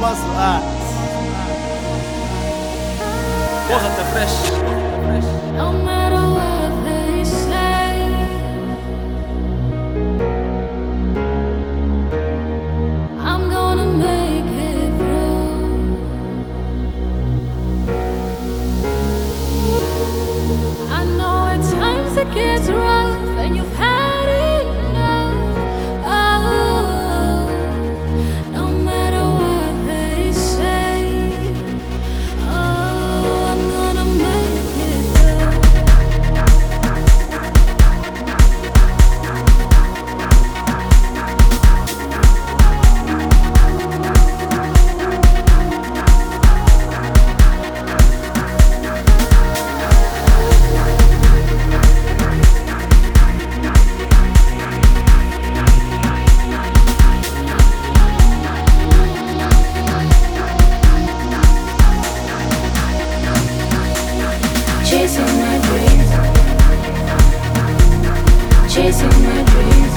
hustle, Bójate fresh. No matter what they say, I'm gonna make it through. I know at times it gets rough and you've had enough. Oh, no matter what they say, oh, I'm gonna make it through. Chasing my dreams, chasing my dreams.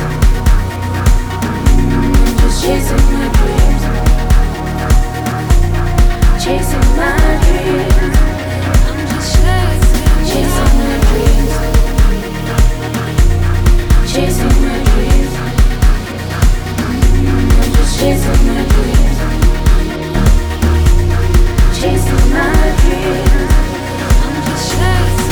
I'm just chasing my dreams, chasing my dreams. I'm just chasing my dreams, chasing my dreams. I'm just chasing my dreams, chasing my dreams. I'm just chasing.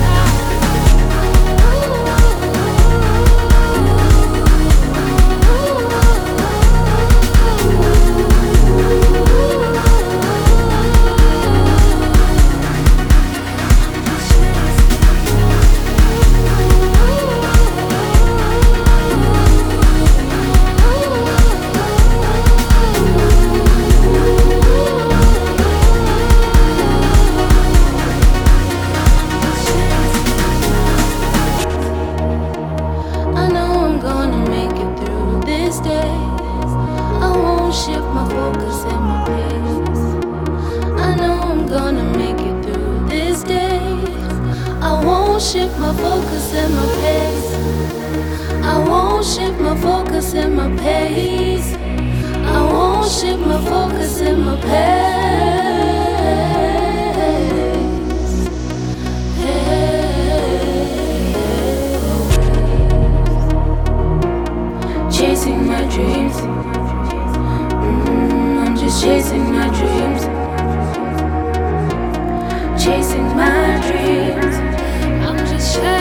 I know I'm gonna make it through this day. I won't shift my focus and my pace. I know I'm gonna make it through this day. I won't shift my focus and my pace. I won't shift my focus and my pace. I won't shift my focus and my pace. Chasing my dreams. I'm just chasing my dreams. Chasing my dreams. I'm just chasing.